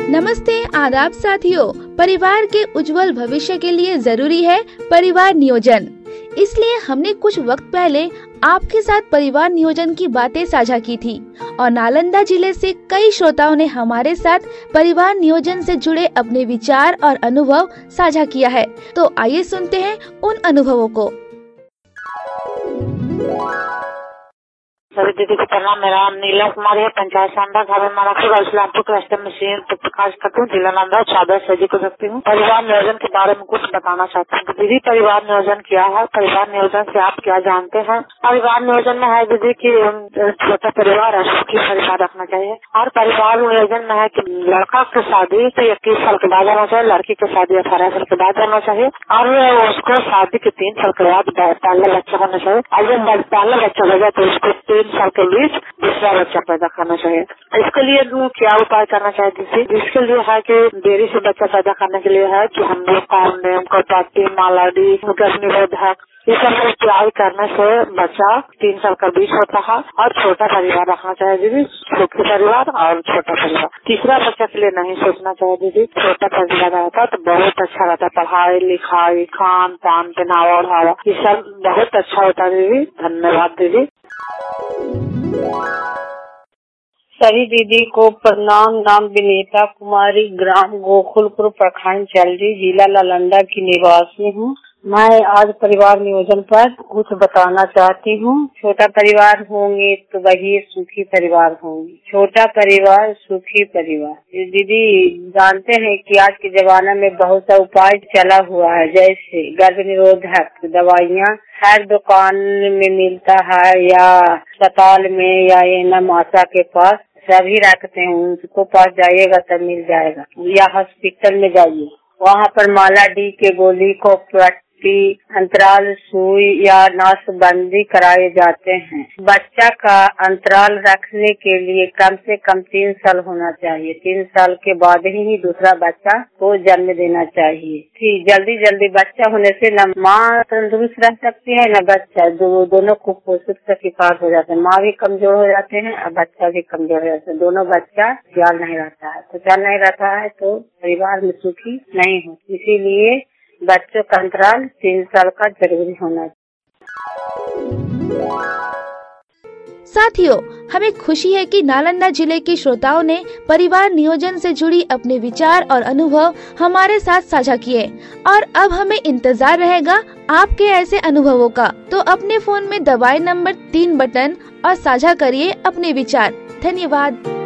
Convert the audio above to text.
नमस्ते, आदाब साथियों। परिवार के उज्जवल भविष्य के लिए जरूरी है परिवार नियोजन। इसलिए हमने कुछ वक्त पहले आपके साथ परिवार नियोजन की बातें साझा की थी और नालंदा जिले से कई श्रोताओं ने हमारे साथ परिवार नियोजन से जुड़े अपने विचार और अनुभव साझा किया है। तो आइए सुनते हैं उन अनुभवों को। सभी दीदी को प्रणाम। मेरा नाम नीला कुमारी है, पंचायत सांडा, घर मानापुर, इस्लामपुर रास्ते में सीन प्रकाश करती हूँ, जिला नालंदा, चादर सजी को रखती हूँ। परिवार नियोजन के बारे में कुछ बताना चाहती हूँ। दीदी, परिवार नियोजन क्या है? परिवार नियोजन से आप क्या जानते हैं? परिवार नियोजन में है दीदी की छोटा परिवार और सुखी परिवार रखना चाहिए। और परिवार नियोजन में है कि लड़का की शादी 21 साल के बाद होना चाहिए, लड़की की शादी 18 साल के बाद होना चाहिए और उसको शादी के 3 साल के बाद पहला बच्चा होना चाहिए। और जब पहला बच्चा हो जाए तो उसको 3 साल के बीच दूसरा बच्चा पैदा करना चाहिए। इसके लिए क्या उपाय करना चाहिए? जिसके लिए है कि देरी से बच्चा पैदा करने के लिए है कि हम लोग कॉन्डोम, कपाटी, मालाडी, गर्भनिरोधक ये सब इत्यादि करने से बच्चा 3 साल का बीच होता है। और छोटा परिवार रखना चाहिए दीदी, सुखी परिवार और छोटा परिवार। तीसरा बच्चा के लिए नहीं सोचना चाहिए दीदी। छोटा परिवार रहता है तो बहुत अच्छा रहता है, पढ़ाई लिखाई, खान पान, पहनावा ओढ़ावा ये सब बहुत अच्छा होता है दीदी। धन्यवाद दीदी। सभी दीदी को प्रणाम। नाम विनीता कुमारी, ग्राम गोकुलपुर, प्रखंड चलरी, जिला नालंदा की निवासी हूँ। मैं आज परिवार नियोजन पर कुछ बताना चाहती हूँ। छोटा परिवार होंगे तो वही सुखी परिवार होंगे। छोटा परिवार सुखी परिवार। दीदी जानते हैं कि आज के जमाने में बहुत सा उपाय चला हुआ है, जैसे गर्भ निरोधक दवाइयाँ हर दुकान में मिलता है या अस्पताल में या एनएम आशा के पास सभी रखते हैं। उनको पास जाइएगा तब मिल जाएगा, या हॉस्पिटल में जाइए, वहाँ पर माला डी के गोली को अंतराल सुई या नाशबंदी कराए जाते हैं। बच्चा का अंतराल रखने के लिए कम से कम 3 साल होना चाहिए। 3 साल के बाद ही दूसरा बच्चा को जन्म देना चाहिए। ठीक, जल्दी बच्चा होने से न माँ तंदुरुस्त रह सकती है न बच्चा, दोनों कुपोषित का शिकार हो जाते हैं। माँ भी कमजोर हो जाते हैं और बच्चा भी कमजोर हो जाता है। दोनों बच्चा ख्याल नहीं रहता है, तो ख्याल नहीं रहता है तो परिवार में सुखी नहीं होती। इसीलिए बच्चों का अंतराल 3 साल का जरूरी होना चाहिए। साथियों, हमें खुशी है कि नालंदा जिले के श्रोताओं ने परिवार नियोजन से जुड़ी अपने विचार और अनुभव हमारे साथ साझा किए और अब हमें इंतजार रहेगा आपके ऐसे अनुभवों का। तो अपने फोन में दबाएं नंबर 3 बटन और साझा करिए अपने विचार। धन्यवाद।